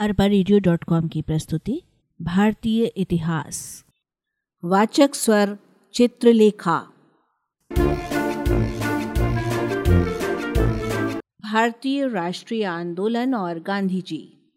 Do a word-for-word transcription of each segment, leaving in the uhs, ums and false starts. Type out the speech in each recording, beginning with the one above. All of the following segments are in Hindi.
अरबा रेडियो डॉट कॉम की प्रस्तुति भारतीय इतिहास। वाचक स्वर चित्रलेखा। भारतीय राष्ट्रीय आंदोलन और गांधी जी।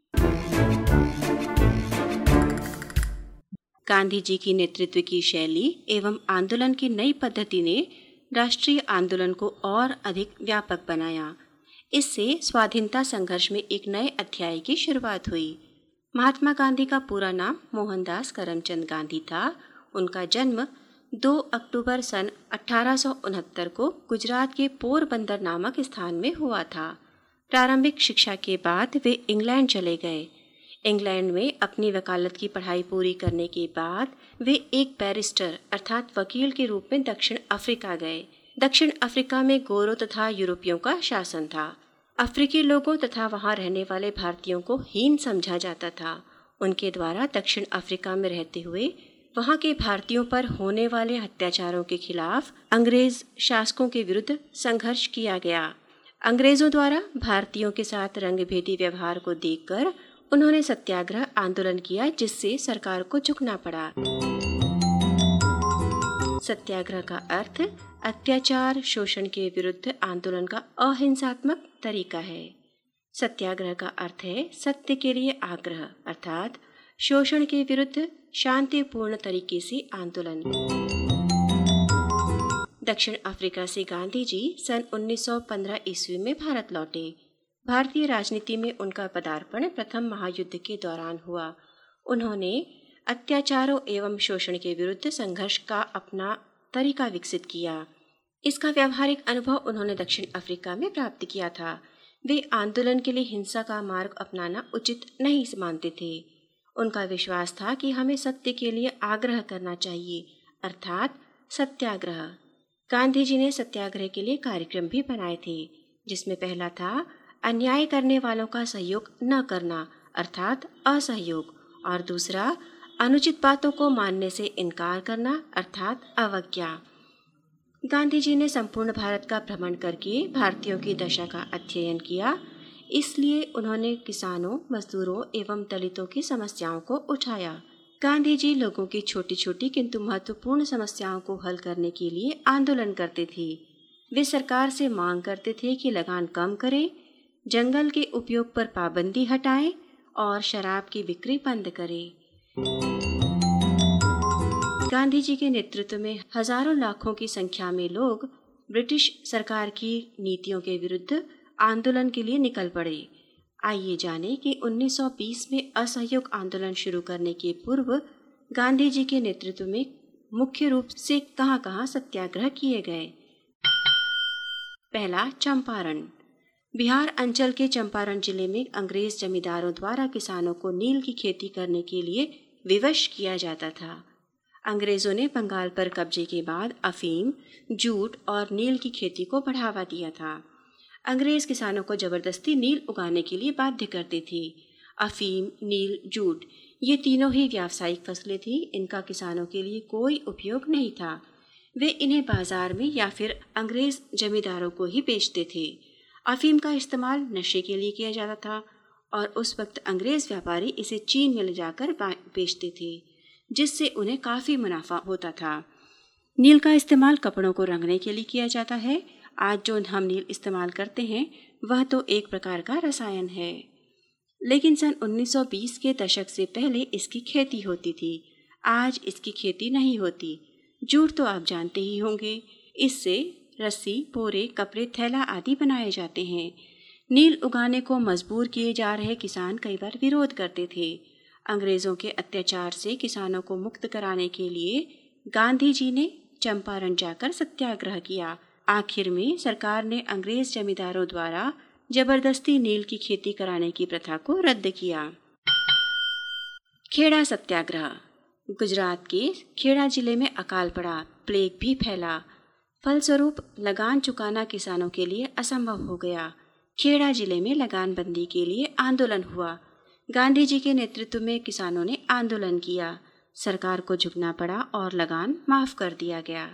गांधी जी की नेतृत्व की शैली एवं आंदोलन की नई पद्धति ने राष्ट्रीय आंदोलन को और अधिक व्यापक बनाया। इससे स्वाधीनता संघर्ष में एक नए अध्याय की शुरुआत हुई। महात्मा गांधी का पूरा नाम मोहनदास करमचंद गांधी था। उनका जन्म दो अक्टूबर सन अठारह सौ उनहत्तर को गुजरात के पोरबंदर नामक स्थान में हुआ था। प्रारंभिक शिक्षा के बाद वे इंग्लैंड चले गए। इंग्लैंड में अपनी वकालत की पढ़ाई पूरी करने के बाद वे एक बैरिस्टर अर्थात वकील के रूप में दक्षिण अफ्रीका गए। दक्षिण अफ्रीका में गोरों तथा यूरोपियों का शासन था। अफ्रीकी लोगों तथा वहां रहने वाले भारतीयों को हीन समझा जाता था। उनके द्वारा दक्षिण अफ्रीका में रहते हुए वहां के भारतीयों पर होने वाले अत्याचारों के खिलाफ अंग्रेज शासकों के विरुद्ध संघर्ष किया गया। अंग्रेजों द्वारा भारतीयों के साथ रंगभेदी व्यवहार को देखकर उन्होंने सत्याग्रह आंदोलन किया, जिससे सरकार को झुकना पड़ा। सत्याग्रह का अर्थ अत्याचार शोषण के विरुद्ध आंदोलन का अहिंसात्मक तरीका है। सत्याग्रह का अर्थ है सत्य के लिए आग्रह अर्थात शोषण के विरुद्ध शांतिपूर्ण तरीके से आंदोलन। दक्षिण अफ्रीका से गांधी जी सन उन्नीस सौ पंद्रह ईस्वी में भारत लौटे। भारतीय राजनीति में उनका पदार्पण प्रथम महायुद्ध के दौरान हुआ। उन्होंने अत्याचारों एवं शोषण के विरुद्ध संघर्ष का अपना तरीका विकसित किया। इसका व्यावहारिक अनुभव उन्होंने दक्षिण अफ्रीका में प्राप्त किया था। वे आंदोलन के लिए हिंसा का मार्ग अपनाना उचित नहीं मानते थे। उनका विश्वास था कि हमें सत्य के लिए आग्रह करना चाहिए अर्थात सत्याग्रह। गांधी जी ने सत्याग्रह के लिए कार्यक्रम भी बनाए थे, जिसमें पहला था अन्याय करने वालों का सहयोग न करना अर्थात असहयोग, और दूसरा अनुचित बातों को मानने से इनकार करना अर्थात अवज्ञा। गांधी जी ने संपूर्ण भारत का भ्रमण करके भारतीयों की दशा का अध्ययन किया। इसलिए उन्होंने किसानों, मजदूरों एवं दलितों की समस्याओं को उठाया। गांधी जी लोगों की छोटी छोटी किंतु महत्वपूर्ण समस्याओं को हल करने के लिए आंदोलन करते थे। वे सरकार से मांग करते थे कि लगान कम करे, जंगल के उपयोग पर पाबंदी हटाए और शराब की बिक्री बंद करे। गांधी जी के नेतृत्व में हजारों लाखों की संख्या में लोग ब्रिटिश सरकार की नीतियों के विरुद्ध आंदोलन के लिए निकल पड़े। आइए जाने कि उन्नीस सौ बीस में असहयोग आंदोलन शुरू करने के पूर्व गांधी जी के नेतृत्व में मुख्य रूप से कहां-कहां सत्याग्रह किए गए। पहला, चंपारण। बिहार अंचल के चंपारण जिले में अंग्रेज जमींदारों द्वारा किसानों को नील की खेती करने के लिए विवश किया जाता था। अंग्रेजों ने बंगाल पर कब्जे के बाद अफीम, जूट और नील की खेती को बढ़ावा दिया था। अंग्रेज किसानों को जबरदस्ती नील उगाने के लिए बाध्य करते थे। अफीम, नील, जूट ये तीनों ही व्यावसायिक फसलें थी। इनका किसानों के लिए कोई उपयोग नहीं था। वे इन्हें बाजार में या फिर अंग्रेज जमींदारों को ही बेचते थे। अफीम का इस्तेमाल नशे के लिए किया जाता था और उस वक्त अंग्रेज व्यापारी इसे चीन में ले जाकर बेचते थे, जिससे उन्हें काफ़ी मुनाफा होता था। नील का इस्तेमाल कपड़ों को रंगने के लिए किया जाता है। आज जो हम नील इस्तेमाल करते हैं वह तो एक प्रकार का रसायन है, लेकिन सन उन्नीस सौ बीस के दशक से पहले इसकी खेती होती थी। आज इसकी खेती नहीं होती। जूट तो आप जानते ही होंगे, इससे रस्सी, बोरे, कपड़े, थैला आदि बनाए जाते हैं। नील उगाने को मजबूर किए जा रहे किसान कई बार विरोध करते थे। अंग्रेजों के अत्याचार से किसानों को मुक्त कराने के लिए गांधी जी ने चंपारण जाकर सत्याग्रह किया। आखिर में सरकार ने अंग्रेज जमींदारों द्वारा जबरदस्ती नील की खेती कराने की प्रथा को रद्द किया। खेड़ा सत्याग्रह। गुजरात के खेड़ा जिले में अकाल पड़ा, प्लेग भी फैला। फलस्वरूप लगान चुकाना किसानों के लिए असंभव हो गया। खेड़ा जिले में लगान बंदी के लिए आंदोलन हुआ। गांधी जी के नेतृत्व में किसानों ने आंदोलन किया। सरकार को झुकना पड़ा और लगान माफ कर दिया गया।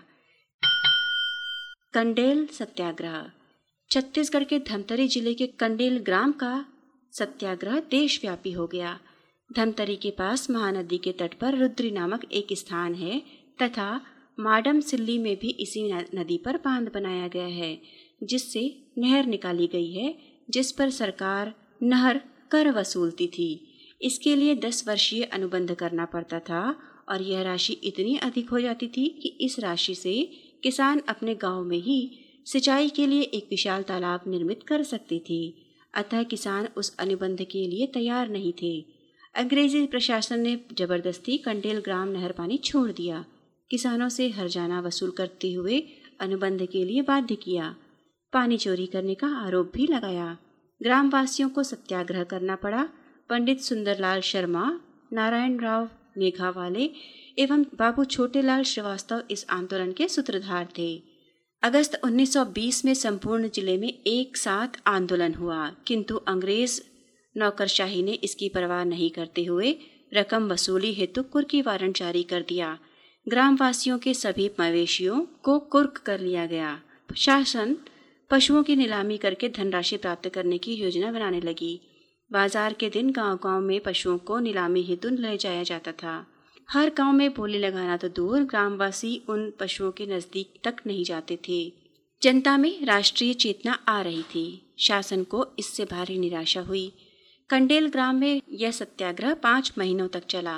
कंडेल सत्याग्रह। छत्तीसगढ़ के धमतरी जिले के कंडेल ग्राम का सत्याग्रह देशव्यापी हो गया। धमतरी के पास महानदी के तट पर रुद्री नामक एक स्थान है तथा माडम सिल्ली में भी इसी नदी पर बांध बनाया गया है, जिससे नहर निकाली गई है, जिस पर सरकार नहर कर वसूलती थी। इसके लिए दस वर्षीय अनुबंध करना पड़ता था और यह राशि इतनी अधिक हो जाती थी कि इस राशि से किसान अपने गांव में ही सिंचाई के लिए एक विशाल तालाब निर्मित कर सकते थे। अतः किसान उस अनुबंध के लिए तैयार नहीं थे। अंग्रेजी प्रशासन ने जबरदस्ती कंडेल ग्राम नहर पानी छोड़ दिया। किसानों से हर्जाना वसूल करते हुए अनुबंध के लिए बाध्य किया। पानी चोरी करने का आरोप भी लगाया। ग्रामवासियों को सत्याग्रह करना पड़ा। पंडित सुंदरलाल शर्मा, नारायण राव मेघावाले एवं बाबू छोटेलाल श्रीवास्तव इस आंदोलन के सूत्रधार थे। अगस्त उन्नीस सौ बीस में संपूर्ण जिले में एक साथ आंदोलन हुआ, किंतु अंग्रेज नौकरशाही ने इसकी परवाह नहीं करते हुए रकम वसूली हेतु कुर्की वारंट जारी कर दिया। ग्रामवासियों के सभी मवेशियों को कुर्क कर लिया गया। शासन पशुओं की नीलामी करके धनराशि प्राप्त करने की योजना बनाने लगी। बाजार के दिन गांव-गांव में पशुओं को नीलामी हेतु ले जाया जाता था। हर गांव में बोली लगाना तो दूर, ग्रामवासी उन पशुओं के नजदीक तक नहीं जाते थे। जनता में राष्ट्रीय चेतना आ रही थी। शासन को इससे भारी निराशा हुई। कंडेल ग्राम में यह सत्याग्रह पाँच महीनों तक चला।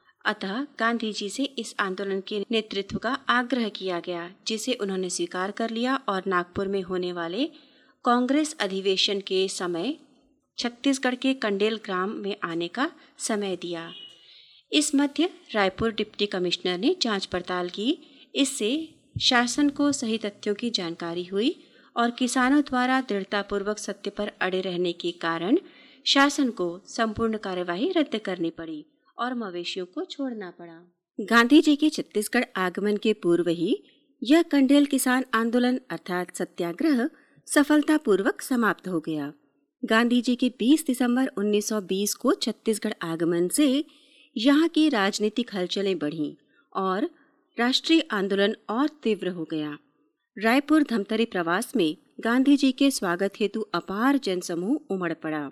अतः गांधी जी से इस आंदोलन के नेतृत्व का आग्रह किया गया, जिसे उन्होंने स्वीकार कर लिया और नागपुर में होने वाले कांग्रेस अधिवेशन के समय छत्तीसगढ़ के कंडेल ग्राम में आने का समय दिया। इस मध्य रायपुर डिप्टी कमिश्नर ने जांच पड़ताल की। इससे शासन को सही तथ्यों की जानकारी हुई और किसानों द्वारा दृढ़तापूर्वक सत्य पर अड़े रहने के कारण शासन को संपूर्ण कार्यवाही रद्द करनी पड़ी और मवेशियों को छोड़ना पड़ा। गांधी जी के छत्तीसगढ़ आगमन के पूर्व ही यह कंडेल किसान आंदोलन अर्थात सत्याग्रह सफलतापूर्वक समाप्त हो गया। गांधी जी के बीस दिसंबर उन्नीस सौ बीस को छत्तीसगढ़ आगमन से यहाँ की राजनीतिक हलचलें बढ़ीं और राष्ट्रीय आंदोलन और तीव्र हो गया। रायपुर धमतरी प्रवास में गांधी जी के स्वागत हेतु अपार जनसमूह उमड़ पड़ा।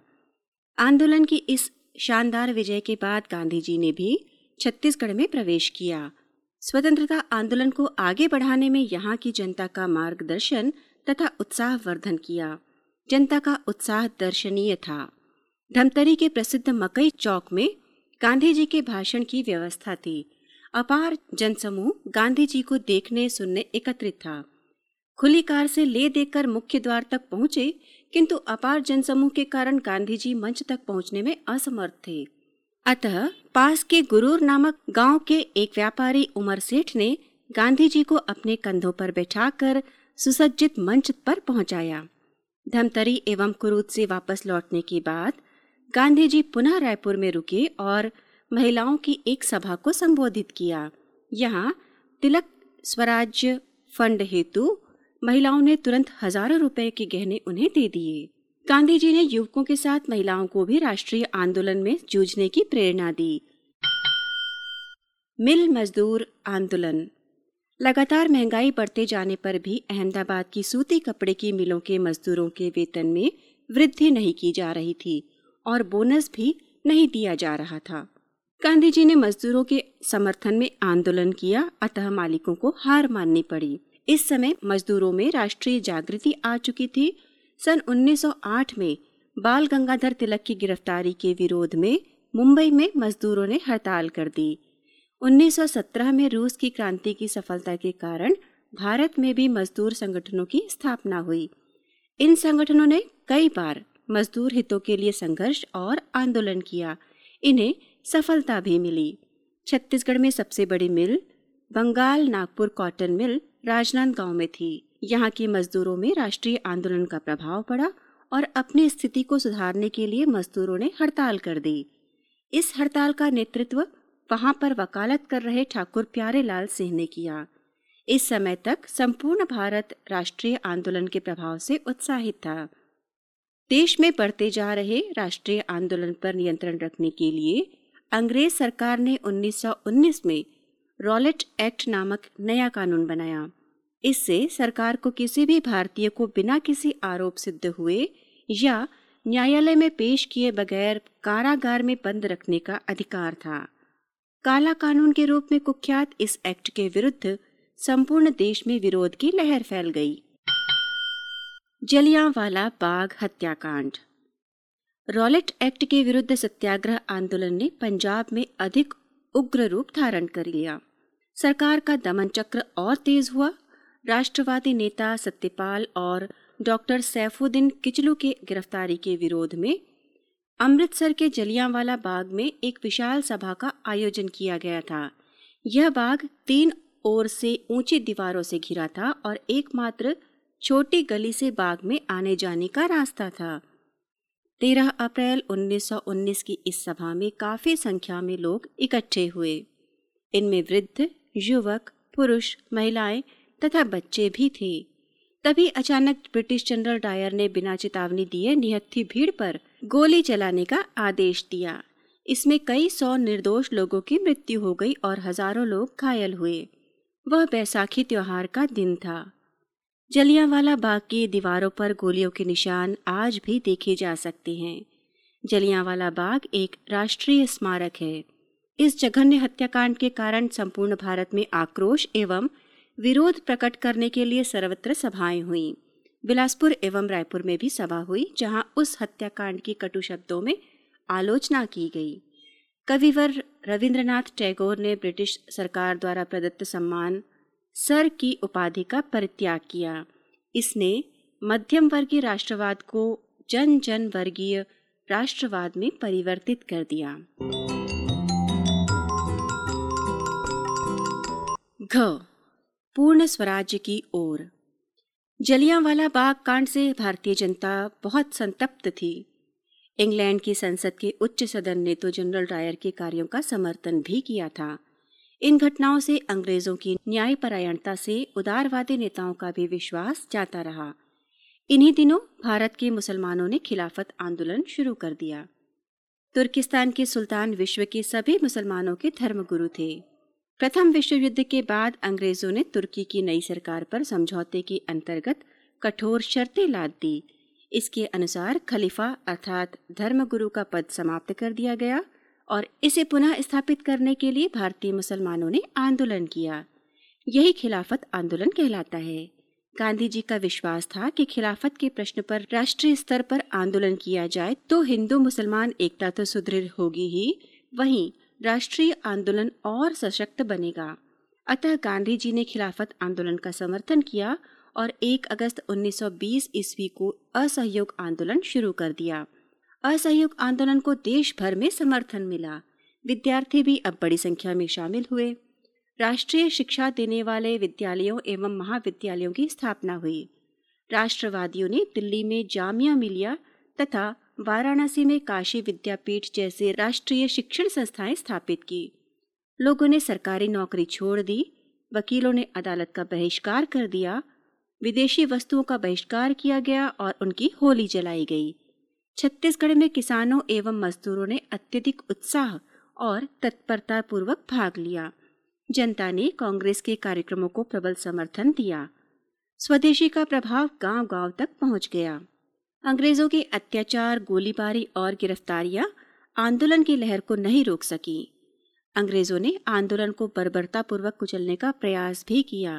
आंदोलन की इस शानदार विजय के बाद गांधी जी ने भी छत्तीसगढ़ में प्रवेश किया। स्वतंत्रता आंदोलन को आगे बढ़ाने में यहाँ की जनता का मार्गदर्शन तथा उत्साहवर्धन किया। जनता का उत्साह दर्शनीय था। धमतरी के प्रसिद्ध मकई चौक में गांधी जी के भाषण की व्यवस्था थी। अपार जनसमूह गांधी जी को देखने सुनने एकत्रित था। खुली कार से ले देकर मुख्य द्वार तक पहुंचे, किंतु अपार जनसमूह के कारण गांधी जी मंच तक पहुंचने में असमर्थ थे। अतः पास के गुरूर नामक गांव के एक व्यापारी उमर सेठ ने गांधी जी को अपने कंधों पर बैठाकर सुसज्जित मंच पर पहुंचाया। धमतरी एवं कुरूद से वापस लौटने के बाद गांधी जी पुनः रायपुर में रुके और महिलाओं की एक सभा को संबोधित किया। यहाँ तिलक स्वराज्य फंड हेतु महिलाओं ने तुरंत हजारों रुपए के गहने उन्हें दे दिए। गांधी जी ने युवकों के साथ महिलाओं को भी राष्ट्रीय आंदोलन में जूझने की प्रेरणा दी। मिल मजदूर आंदोलन। लगातार महंगाई बढ़ते जाने पर भी अहमदाबाद की सूती कपड़े की मिलों के मजदूरों के वेतन में वृद्धि नहीं की जा रही थी और बोनस भी नहीं दिया जा रहा था। गांधी जी ने मजदूरों के समर्थन में आंदोलन किया, अतः मालिकों को हार माननी पड़ी। इस समय मजदूरों में राष्ट्रीय जागृति आ चुकी थी। सन उन्नीस सौ आठ में बाल गंगाधर तिलक की गिरफ्तारी के विरोध में मुंबई में मजदूरों ने हड़ताल कर दी। उन्नीस सौ सत्रह में रूस की क्रांति की सफलता के कारण भारत में भी मजदूर संगठनों की स्थापना हुई। इन संगठनों ने कई बार मजदूर हितों के लिए संघर्ष और आंदोलन किया। इन्हें सफलता भी मिली। छत्तीसगढ़ में सबसे बड़ी mill Bengal Nagpur cotton mill Rajnandgaon में थी। यहाँ के मजदूरों में राष्ट्रीय आंदोलन का प्रभाव पड़ा और अपनी स्थिति को सुधारने के लिए मजदूरों ने हड़ताल कर दी। इस हड़ताल का नेतृत्व वहां पर वकालत कर रहे ठाकुर प्यारे लाल सिंह ने किया। इस समय तक संपूर्ण भारत राष्ट्रीय आंदोलन के प्रभाव से उत्साहित था। देश में बढ़ते जा रहे राष्ट्रीय आंदोलन पर नियंत्रण रखने के लिए अंग्रेज सरकार ने उन्नीस सौ उन्नीस में रॉलेट एक्ट नामक नया कानून बनाया। इससे सरकार को किसी भी भारतीय को बिना किसी आरोप सिद्ध हुए या न्यायालय में पेश किए बगैर कारागार में बंद रखने का अधिकार था। काला कानून के रूप में कुख्यात इस एक्ट के विरुद्ध संपूर्ण देश में विरोध की लहर फैल गई। जलियांवाला बाग हत्याकांड। रॉलेट एक्ट के विरुद्ध सत्याग्रह आंदोलन ने पंजाब में अधिक उग्र रूप धारण कर लिया। सरकार का दमन चक्र और तेज हुआ। राष्ट्रवादी नेता सत्यपाल और डॉक्टर सैफुद्दीन किचलू के गिरफ्तारी के विरोध में अमृतसर के जलियांवाला बाग में एक विशाल सभा का आयोजन किया गया था। यह बाग तीन ओर से ऊंची दीवारों से घिरा था और एकमात्र छोटी गली से बाग में आने जाने का रास्ता था। तेरह अप्रैल उन्नीस सौ उन्नीस की इस सभा में काफी संख्या में लोग इकट्ठे हुए। इनमें वृद्ध, युवक, पुरुष, महिलाएं तथा बच्चे भी थे। तभी अचानक ब्रिटिश जनरल डायर ने बिना चेतावनी दिए निहत्थी भीड़ पर गोली चलाने का आदेश दिया। इसमें कई सौ निर्दोष लोगों की मृत्यु हो गई और हजारों लोग घायल हुए। वह बैसाखी त्योहार का दिन था। जलियांवाला बाग की दीवारों पर गोलियों के निशान आज भी देखे जा सकते हैं। जलियांवाला बाग एक राष्ट्रीय स्मारक है। इस जघन्य हत्याकांड के कारण संपूर्ण भारत में आक्रोश एवं विरोध प्रकट करने के लिए सर्वत्र सभाएं हुईं। बिलासपुर एवं रायपुर में भी सभा हुई, जहां उस हत्याकांड की कटु शब्दों में आलोचना की गई। कविवर रविंद्रनाथ टैगोर ने ब्रिटिश सरकार द्वारा प्रदत्त सम्मान सर की उपाधि का परित्याग किया। इसने मध्यम वर्गीय राष्ट्रवाद को जन जन वर्गीय राष्ट्रवाद में परिवर्तित कर दिया। घ पूर्ण स्वराज्य की ओर। जलियांवाला बाग कांड से भारतीय जनता बहुत संतप्त थी। इंग्लैंड की संसद के उच्च सदन ने तो जनरल डायर के कार्यों का समर्थन भी किया था। इन घटनाओं से अंग्रेजों की न्यायपरायणता से उदारवादी नेताओं का भी विश्वास जाता रहा। इन्हीं दिनों भारत के मुसलमानों ने खिलाफत आंदोलन शुरू कर दिया। तुर्किस्तान के सुल्तान विश्व के सभी मुसलमानों के धर्मगुरु थे। प्रथम विश्व युद्ध के बाद अंग्रेजों ने तुर्की की नई सरकार पर समझौते के अंतर्गत कठोर शर्तें लाद दी। इसके अनुसार खलीफा अर्थात धर्मगुरु का पद समाप्त कर दिया गया और इसे पुनः स्थापित करने के लिए भारतीय मुसलमानों ने आंदोलन किया। यही खिलाफत आंदोलन कहलाता है। गांधी जी का विश्वास था कि खिलाफत के प्रश्न पर राष्ट्रीय स्तर पर आंदोलन किया जाए तो हिंदू मुसलमान एकता तो सुदृढ़ होगी ही, वहीं राष्ट्रीय आंदोलन और सशक्त बनेगा। अतः गांधी जी ने खिलाफत आंदोलन का समर्थन किया और एक अगस्त उन्नीस सौ बीस ईस्वी को असहयोग आंदोलन शुरू कर दिया। असहयोग आंदोलन को देश भर में समर्थन मिला। विद्यार्थी भी अब बड़ी संख्या में शामिल हुए। राष्ट्रीय शिक्षा देने वाले विद्यालयों एवं महाविद्यालयों की स्थापना हुई। राष्ट्रवादियों ने दिल्ली में जामिया मिलिया तथा वाराणसी में काशी विद्यापीठ जैसे राष्ट्रीय शिक्षण संस्थाएं स्थापित की। लोगों ने सरकारी नौकरी छोड़ दी। वकीलों ने अदालत का बहिष्कार कर दिया। विदेशी वस्तुओं का बहिष्कार किया गया और उनकी होली जलाई गई। छत्तीसगढ़ में किसानों एवं मजदूरों ने अत्यधिक उत्साह और तत्परता पूर्वक भाग लिया। जनता ने कांग्रेस के कार्यक्रमों को प्रबल समर्थन दिया। स्वदेशी का प्रभाव गांव-गांव तक पहुंच गया। अंग्रेजों के अत्याचार, गोलीबारी और गिरफ्तारियां आंदोलन की लहर को नहीं रोक सकी। अंग्रेजों ने आंदोलन को बर्बरतापूर्वक कुचलने का प्रयास भी किया।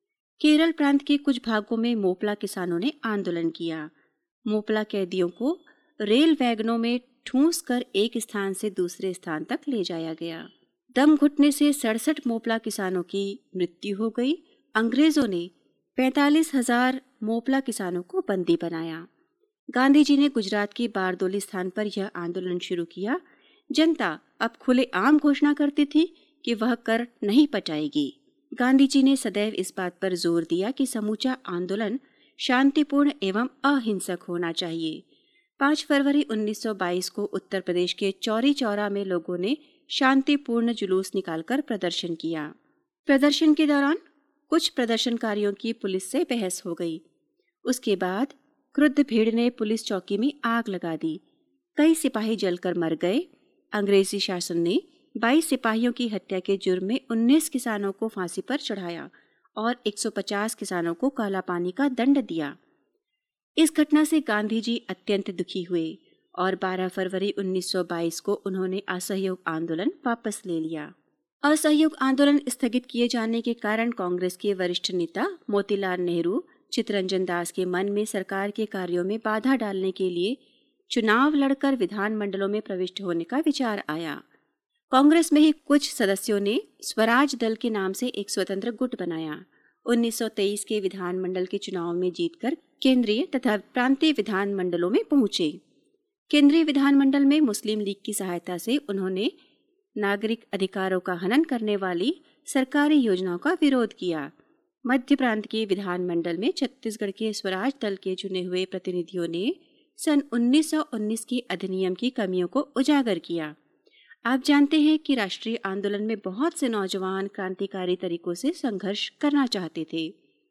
केरल प्रांत के कुछ भागों में मोपला किसानों ने आंदोलन किया। मोपला कैदियों को रेल वैगनों में ठूंस कर एक स्थान से दूसरे स्थान तक ले जाया गया। दम घुटने से सड़सठ मोपला किसानों की मृत्यु हो गई। अंग्रेजों ने पैंतालीस हजार मोपला किसानों को बंदी बनाया। गांधी जी ने गुजरात के बारदोली स्थान पर यह आंदोलन शुरू किया। जनता अब खुले आम घोषणा करती थी कि वह कर नहीं पटाएगी। गांधी जी ने सदैव इस बात पर जोर दिया कि समूचा आंदोलन शांतिपूर्ण एवं अहिंसक होना चाहिए। पाँच फरवरी उन्नीस सौ बाईस को उत्तर प्रदेश के चौरी चौरा में लोगों ने शांतिपूर्ण जुलूस निकालकर प्रदर्शन किया। प्रदर्शन के दौरान कुछ प्रदर्शनकारियों की पुलिस से बहस हो गई। उसके बाद क्रुद्ध भीड़ ने पुलिस चौकी में आग लगा दी। कई सिपाही जलकर मर गए। अंग्रेजी शासन ने बाईस सिपाहियों की हत्या के जुर्म में उन्नीस किसानों को फांसी पर चढ़ाया और एक सौ पचास किसानों को काला पानी का दंड दिया। इस घटना से गांधी जी अत्यंत दुखी हुए और बारह फरवरी उन्नीस सौ बाईस को उन्होंने असहयोग आंदोलन वापस ले लिया। असहयोग आंदोलन स्थगित किए जाने के कारण कांग्रेस के वरिष्ठ नेता मोतीलाल नेहरू चित्तरंजन दास के मन में सरकार के कार्यों में बाधा डालने के लिए चुनाव लड़कर विधानमंडलों में प्रविष्ट होने का विचार आया। कांग्रेस में ही कुछ सदस्यों ने स्वराज दल के नाम से एक स्वतंत्र गुट बनाया। उन्नीस सौ तेईस के विधानमंडल के चुनाव में जीतकर केंद्रीय तथा प्रांतीय विधानमंडलों में पहुंचे। केंद्रीय विधानमंडल में मुस्लिम लीग की सहायता से उन्होंने नागरिक अधिकारों का हनन करने वाली सरकारी योजनाओं का विरोध किया। मध्य प्रांत के विधानमंडल में छत्तीसगढ़ के स्वराज दल के चुने हुए प्रतिनिधियों ने सन उन्नीस सौ उन्नीस के अधिनियम की कमियों को उजागर किया। आप जानते हैं कि राष्ट्रीय आंदोलन में बहुत से नौजवान क्रांतिकारी तरीकों से संघर्ष करना चाहते थे।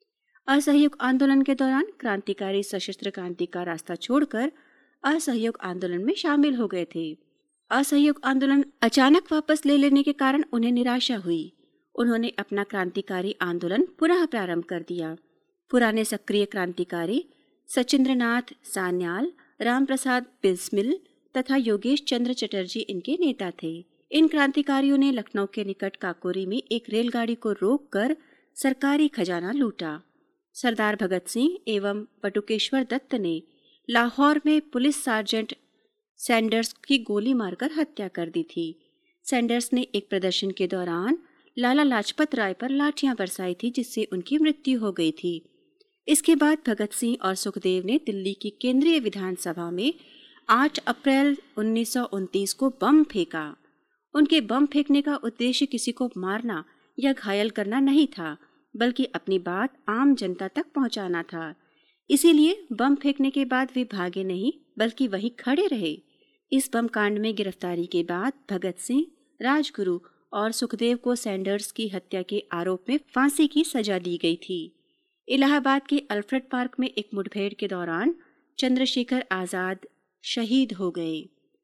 असहयोग आंदोलन के दौरान क्रांतिकारी सशस्त्र क्रांति का रास्ता छोड़कर असहयोग आंदोलन में शामिल हो गए थे। असहयोग आंदोलन अचानक वापस ले लेने के कारण उन्हें निराशा हुई। उन्होंने अपना क्रांतिकारी आंदोलन पुनः प्रारंभ कर दिया। पुराने सक्रिय क्रांतिकारी सचिंद्रनाथ सान्याल, रामप्रसाद बिस्मिल तथा योगेश चंद्र चटर्जी इनके नेता थे। इन क्रांतिकारियों ने लखनऊ के निकट काकोरी में एक रेलगाड़ी को रोककर सरकारी खजाना लूटा। सरदार भगत सिंह एवं बटुकेश्वर दत्त ने लाहौर में पुलिस सार्जेंट सैंडर्स की गोली मारकर हत्या कर दी थी। सैंडर्स ने एक प्रदर्शन के दौरान लाला लाजपत राय पर लाठियां बरसाई थी, जिससे उनकी मृत्यु हो गई थी। इसके बाद भगत सिंह और सुखदेव ने दिल्ली की केंद्रीय विधानसभा में आठ अप्रैल उन्नीस सौ उनतीस को बम फेंका। उनके बम फेंकने का उद्देश्य किसी को मारना या घायल करना नहीं था, बल्कि अपनी बात आम जनता तक पहुंचाना था। इसीलिए बम फेंकने के बाद वे भागे नहीं, बल्कि वहीं खड़े रहे। इस बम कांड में गिरफ्तारी के बाद भगत सिंह, राजगुरु और सुखदेव को सैंडर्स की हत्या के आरोप में फांसी की सजा दी गई थी। इलाहाबाद के अल्फ्रेड पार्क में एक मुठभेड़ के दौरान चंद्रशेखर आजाद शहीद हो गए।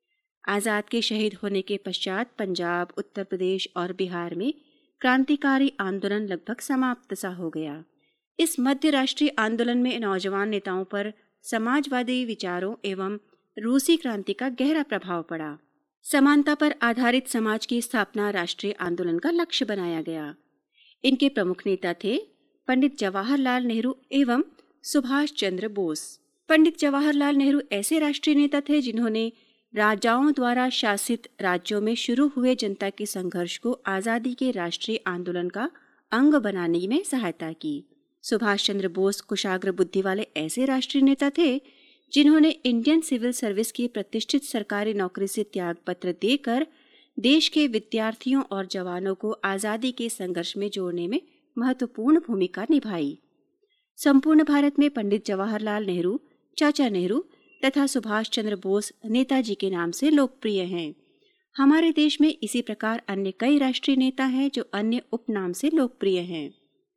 आजाद के शहीद होने के पश्चात पंजाब, उत्तर प्रदेश और बिहार में क्रांतिकारी आंदोलन लगभग समाप्त सा हो गया। इस मध्य राष्ट्रीय आंदोलन में नौजवान नेताओं पर समाजवादी विचारों एवं रूसी क्रांति का गहरा प्रभाव पड़ा। समानता पर आधारित समाज की स्थापना राष्ट्रीय आंदोलन का लक्ष्य बनाया गया। इनके प्रमुख नेता थे पंडित जवाहरलाल नेहरू एवं सुभाष चंद्र बोस। पंडित जवाहरलाल नेहरू ऐसे राष्ट्रीय नेता थे जिन्होंने राजाओं द्वारा शासित राज्यों में शुरू हुए जनता के संघर्ष को आजादी के राष्ट्रीय आंदोलन का अंग बनाने में सहायता की। सुभाष चंद्र बोस कुशाग्र बुद्धि वाले ऐसे राष्ट्रीय नेता थे जिन्होंने इंडियन सिविल सर्विस की प्रतिष्ठित सरकारी नौकरी से त्याग पत्र देकर देश के विद्यार्थियों और जवानों को आजादी के संघर्ष में जोड़ने में महत्वपूर्ण भूमिका निभाई। संपूर्ण भारत में पंडित जवाहरलाल नेहरू, चाचा नेहरू तथा सुभाष चंद्र बोस नेताजी के नाम से लोकप्रिय हैं। हमारे देश में इसी प्रकार अन्य कई राष्ट्रीय नेता हैं जो अन्य उपनाम से लोकप्रिय हैं।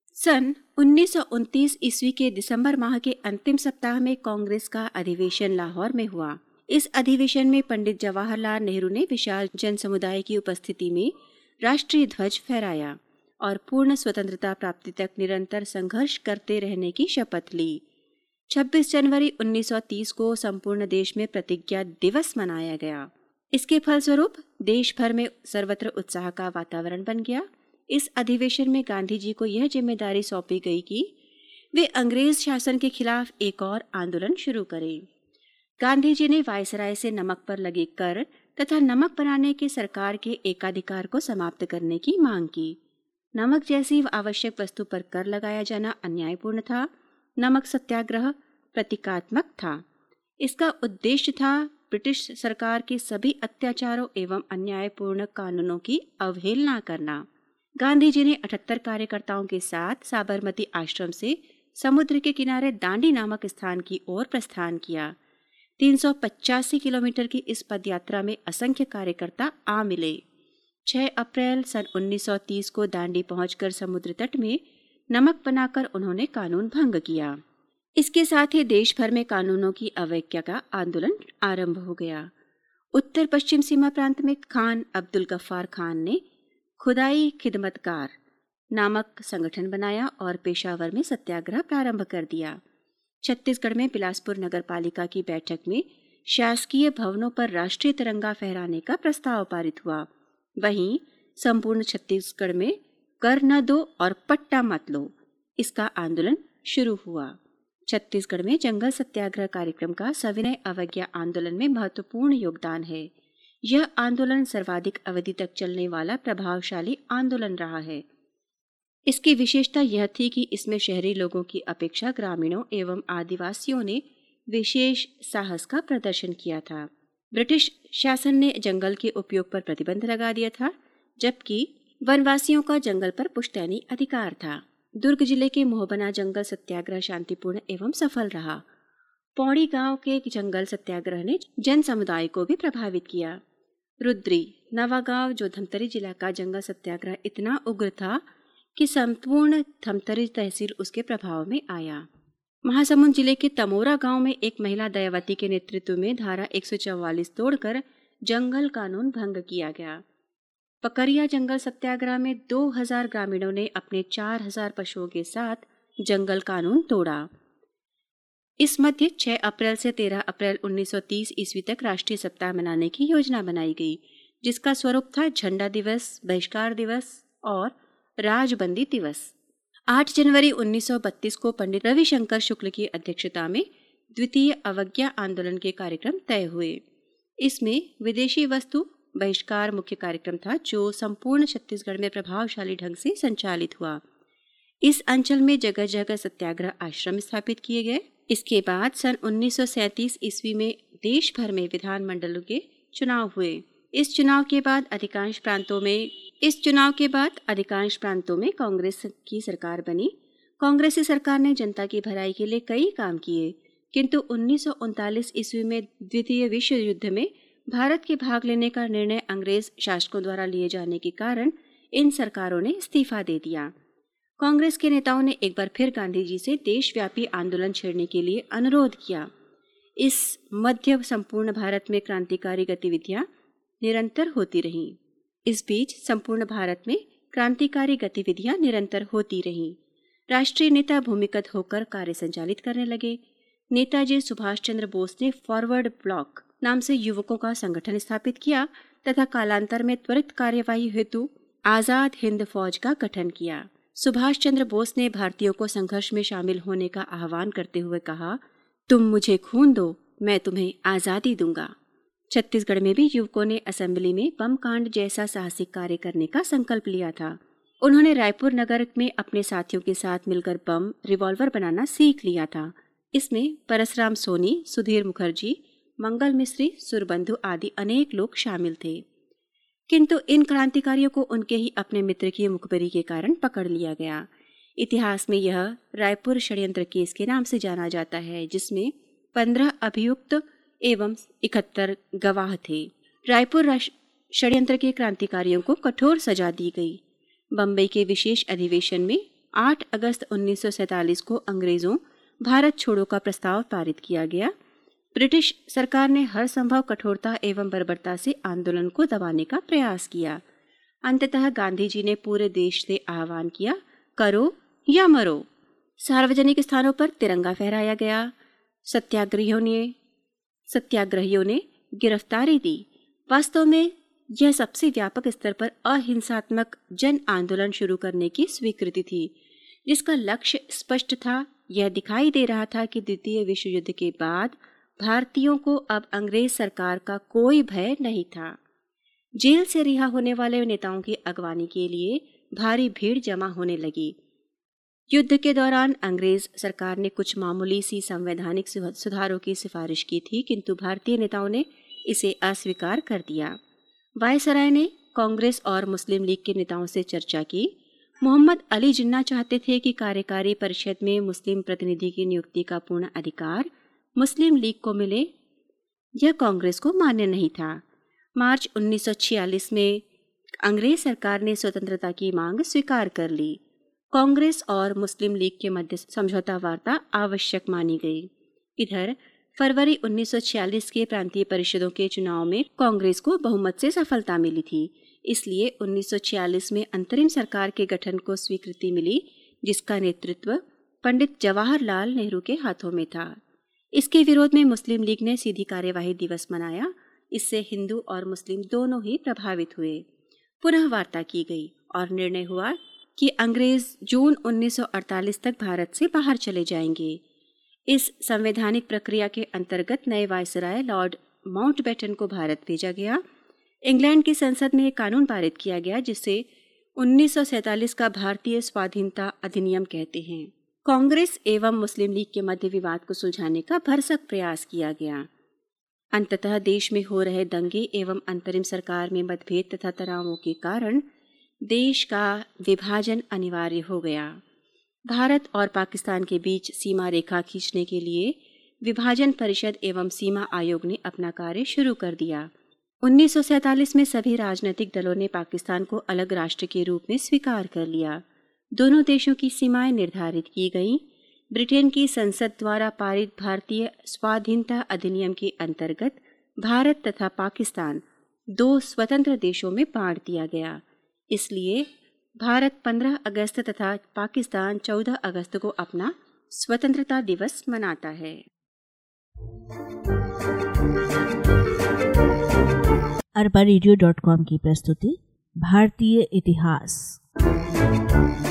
सन उन्नीस सौ उनतीस ईस्वी के दिसंबर माह के अंतिम सप्ताह में कांग्रेस का अधिवेशन लाहौर में हुआ। इस अधिवेशन में पंडित जवाहरलाल नेहरू ने विशाल जन समुदाय की उपस्थिति में राष्ट्रीय ध्वज फहराया और पूर्ण स्वतंत्रता प्राप्ति तक निरंतर संघर्ष करते रहने की शपथ ली। छब्बीस जनवरी उन्नीस सौ तीस को संपूर्ण देश में प्रतिज्ञा दिवस मनाया गया। इसके फलस्वरूप देश भर में सर्वत्र उत्साह का वातावरण बन गया। इस अधिवेशन में गांधी जी को यह जिम्मेदारी सौंपी गई कि वे अंग्रेज शासन के खिलाफ एक और आंदोलन शुरू करें। गांधी जी ने वायसराय से नमक पर लगे कर तथा नमक बनाने के सरकार के एकाधिकार को समाप्त करने की मांग की। नमक जैसी आवश्यक वस्तु पर कर लगाया जाना अन्यायपूर्ण था। नमक सत्याग्रह प्रतीकात्मक था। इसका उद्देश्य था ब्रिटिश सरकार के सभी अत्याचारों एवं अन्यायपूर्ण कानूनों की अवहेलना करना। गांधी जी ने अठहत्तर कार्यकर्ताओं के साथ साबरमती आश्रम से समुद्र के किनारे दांडी नामक स्थान की ओर प्रस्थान किया। तीन सौ पचासी किलोमीटर की इस पदयात्रा में असंख्य कार्यकर्ता आ मिले। छह अप्रैल सन उन्नीस सौ तीस को दांडी पहुंचकर समुद्र तट में नमक बनाकर उन्होंने कानून भंग किया। इसके साथ ही देश भर में कानूनों की अवज्ञा का आंदोलन आरंभ हो गया। उत्तर पश्चिम सीमा प्रांत में खान अब्दुल गफ्फार खान ने खुदाई खिदमतकार नामक संगठन बनाया और पेशावर में सत्याग्रह प्रारंभ कर दिया। छत्तीसगढ़ में बिलासपुर नगर पालिका की बैठक में शासकीय भवनों पर राष्ट्रीय तिरंगा फहराने का प्रस्ताव पारित हुआ। वहीं संपूर्ण छत्तीसगढ़ में कर न दो और पट्टा मत लो, इसका आंदोलन शुरू हुआ। छत्तीसगढ़ में जंगल सत्याग्रह कार्यक्रम का सविनय अवज्ञा आंदोलन में महत्वपूर्ण योगदान है। यह आंदोलन सर्वाधिक अवधि तक चलने वाला प्रभावशाली आंदोलन रहा है। इसकी विशेषता यह थी कि इसमें शहरी लोगों की अपेक्षा ग्रामीणों एवं आदिवासियों ने विशेष साहस का प्रदर्शन किया था। ब्रिटिश शासन ने जंगल के उपयोग पर प्रतिबंध लगा दिया था, जबकि वनवासियों का जंगल पर पुश्तैनी अधिकार था। दुर्ग जिले के मोहबना जंगल सत्याग्रह शांतिपूर्ण एवं सफल रहा। पौड़ी गांव के जंगल सत्याग्रह ने जन समुदाय को भी प्रभावित किया। रुद्री, नवागांव जो धमतरी जिला का जंगल सत्याग्रह इतना उग्र था कि संपूर्ण धमतरी तहसील उसके प्रभाव में आया। महासमुंद जिले के तमोरा गांव में एक महिला दयावती के नेतृत्व में धारा एक सौ चौवालीस तोड़कर जंगल कानून भंग किया गया। पकरिया जंगल सत्याग्रह में दो हज़ार ग्रामीणों ने अपने चार हज़ार पशुओं के साथ जंगल कानून तोड़ा। इस मध्य छह अप्रैल से तेरह अप्रैल उन्नीस सौ तीस ईस्वी तक राष्ट्रीय सप्ताह मनाने की योजना बनाई गई, जिसका स्वरूप था झंडा दिवस, बहिष्कार दिवस और राजबंदी दिवस। आठ जनवरी उन्नीस सौ बत्तीस को पंडित रविशंकर शुक्ल की अध्यक्षता में द्वितीय अवज्ञा आंदोलन के कार्यक्रम तय हुए। इसमें विदेशी वस्तु बहिष्कार मुख्य कार्यक्रम था, जो संपूर्ण छत्तीसगढ़ में प्रभावशाली ढंग से संचालित हुआ। इस अंचल में जगह जगह सत्याग्रह आश्रम स्थापित किए गए। इसके बाद सन उन्नीस सौ सैंतीस ईस्वी में देश भर में विधानमंडलों के चुनाव हुए। इस चुनाव के बाद अधिकांश प्रांतों में इस चुनाव के बाद अधिकांश प्रांतों में कांग्रेस की सरकार बनी। कांग्रेसी सरकार ने जनता की भलाई के लिए कई काम किए, किंतु उन्नीस सौ उनतालीस ईस्वी में द्वितीय विश्व युद्ध में भारत के भाग लेने का निर्णय अंग्रेज शासकों द्वारा लिए जाने के कारण इन सरकारों ने इस्तीफा दे दिया। कांग्रेस के नेताओं ने एक बार फिर गांधी जी से देशव्यापी आंदोलन छेड़ने के लिए अनुरोध किया। इस मध्य संपूर्ण भारत में क्रांतिकारी गतिविधियां निरंतर होती रहीं। इस बीच संपूर्ण भारत में क्रांतिकारी गतिविधियां निरंतर होती रहीं। राष्ट्रीय नेता भूमिगत होकर कार्य संचालित करने लगे। नेताजी सुभाष चंद्र बोस ने फॉरवर्ड ब्लॉक नाम से युवकों का संगठन स्थापित किया तथा कालांतर में त्वरित कार्यवाही हेतु आजाद हिंद फौज का गठन किया। सुभाष चंद्र बोस ने भारतीयों को संघर्ष में शामिल होने का आह्वान करते हुए कहा, तुम मुझे खून दो, मैं तुम्हें आजादी दूंगा। छत्तीसगढ़ में भी युवकों ने असेंबली में बम कांड जैसा साहसिक कार्य करने का संकल्प लिया था। उन्होंने रायपुर नगर में अपने साथियों के साथ मिलकर बम, रिवॉल्वर बनाना सीख लिया था। इसमें परसराम सोनी, सुधीर मुखर्जी, मंगल मिस्त्री, सुरबंधु आदि अनेक लोग शामिल थे, किंतु इन क्रांतिकारियों को उनके ही अपने मित्र की मुखबिरी के कारण पकड़ लिया गया। इतिहास में यह रायपुर षड्यंत्र केस के नाम से जाना जाता है, जिसमें पंद्रह अभियुक्त एवं इकहत्तर गवाह थे। रायपुर षड्यंत्र के क्रांतिकारियों को कठोर सजा दी गई। बम्बई के विशेष अधिवेशन में आठ अगस्त उन्नीस सौ सैंतालीस को अंग्रेजों भारत छोड़ो का प्रस्ताव पारित किया गया। ब्रिटिश सरकार ने हर संभव कठोरता एवं बर्बरता से आंदोलन को दबाने का प्रयास किया। अंततः गांधी जी ने पूरे देश से आह्वान किया, करो या मरो। सार्वजनिक स्थानों पर तिरंगा फहराया गया। सत्याग्रहियों ने सत्याग्रहियों ने गिरफ्तारी दी। वास्तव में यह सबसे व्यापक स्तर पर अहिंसात्मक जन आंदोलन शुरू करने की स्वीकृति थी, जिसका लक्ष्य स्पष्ट था। यह दिखाई दे रहा था कि द्वितीय विश्व युद्ध के बाद भारतीयों को अब अंग्रेज सरकार का कोई भय नहीं था। जेल से रिहा होने वाले नेताओं की अगवानी के लिए भारी भीड़ जमा होने लगी। युद्ध के दौरान अंग्रेज सरकार ने कुछ मामूली सी संवैधानिक सुधारों की सिफारिश की थी, किंतु भारतीय नेताओं ने इसे अस्वीकार कर दिया। वायसराय ने कांग्रेस और मुस्लिम लीग के नेताओं से चर्चा की। मोहम्मद अली जिन्ना चाहते थे कि कार्यकारी परिषद में मुस्लिम प्रतिनिधि की नियुक्ति का पूर्ण अधिकार मुस्लिम लीग को मिले। यह कांग्रेस को मान्य नहीं था। मार्च उन्नीस सौ छियालीस में अंग्रेज सरकार ने स्वतंत्रता की मांग स्वीकार कर ली। कांग्रेस और मुस्लिम लीग के मध्य समझौता वार्ता आवश्यक मानी गई। इधर फरवरी उन्नीस सौ छियालीस के प्रांतीय परिषदों के चुनाव में कांग्रेस को बहुमत से सफलता मिली थी, इसलिए उन्नीस सौ छियालीस में अंतरिम सरकार के गठन को स्वीकृति मिली, जिसका नेतृत्व पंडित जवाहरलाल नेहरू के हाथों में था। इसके विरोध में मुस्लिम लीग ने सीधी कार्यवाही दिवस मनाया। इससे हिंदू और मुस्लिम दोनों ही प्रभावित हुए। पुनः वार्ता की गई और निर्णय हुआ कि अंग्रेज जून उन्नीस सौ अड़तालीस तक भारत से बाहर चले जाएंगे। इस संवैधानिक प्रक्रिया के अंतर्गत नए वायसराय लॉर्ड माउंटबेटन को भारत भेजा गया। इंग्लैंड की संसद में एक कानून पारित किया गया जिसे उन्नीस सौ सैंतालीस का भारतीय स्वाधीनता अधिनियम कहते हैं। कांग्रेस एवं मुस्लिम लीग के मध्य विवाद को सुलझाने का भरसक प्रयास किया गया। अंततः देश में हो रहे दंगे एवं अंतरिम सरकार में मतभेद तथा तनावों के कारण देश का विभाजन अनिवार्य हो गया। भारत और पाकिस्तान के बीच सीमा रेखा खींचने के लिए विभाजन परिषद एवं सीमा आयोग ने अपना कार्य शुरू कर दिया। उन्नीस सौ सैंतालीस में सभी राजनीतिक दलों ने पाकिस्तान को अलग राष्ट्र के रूप में स्वीकार कर लिया। दोनों देशों की सीमाएं निर्धारित की गईं। ब्रिटेन की संसद द्वारा पारित भारतीय स्वाधीनता अधिनियम के अंतर्गत भारत तथा पाकिस्तान दो स्वतंत्र देशों में बांट दिया गया। इसलिए भारत पंद्रह अगस्त तथा पाकिस्तान चौदह अगस्त को अपना स्वतंत्रता दिवस मनाता है। अरबा रेडियो डॉट कॉम की प्रस्तुति भारतीय इतिहास।